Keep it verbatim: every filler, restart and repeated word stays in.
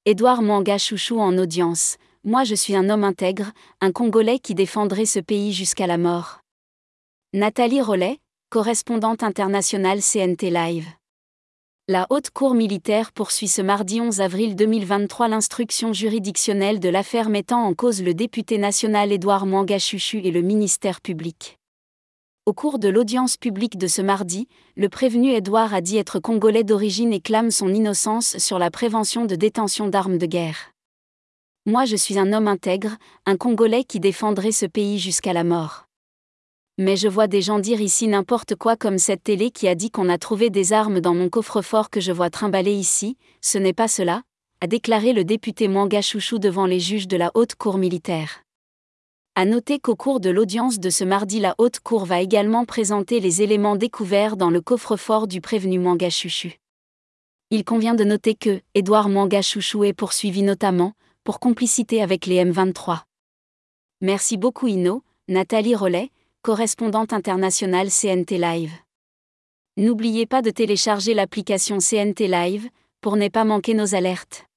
Édouard Mwanga Chouchou en audience. Moi je suis un homme intègre, un Congolais qui défendrait ce pays jusqu'à la mort. Nathalie Rollet, correspondante internationale C N T Live. La Haute Cour militaire poursuit ce mardi onze avril deux mille vingt-trois l'instruction juridictionnelle de l'affaire mettant en cause le député national Édouard Mwanga Chouchou et le ministère public. Au cours de l'audience publique de ce mardi, le prévenu Édouard a dit être congolais d'origine et clame son innocence sur la prévention de détention d'armes de guerre. Moi je suis un homme intègre, un Congolais qui défendrait ce pays jusqu'à la mort. Mais je vois des gens dire ici n'importe quoi comme cette télé qui a dit qu'on a trouvé des armes dans mon coffre-fort que je vois trimballer ici, ce n'est pas cela, a déclaré le député Mwanga Chouchou devant les juges de la Haute Cour militaire. À noter qu'au cours de l'audience de ce mardi la Haute Cour va également présenter les éléments découverts dans le coffre-fort du prévenu Mwanga Chouchou. Il convient de noter que Édouard Mwanga Chouchou est poursuivi notamment pour complicité avec les M vingt-trois. Merci beaucoup Ino, Nathalie Rollet, correspondante internationale C N T Live. N'oubliez pas de télécharger l'application C N T Live pour ne pas manquer nos alertes.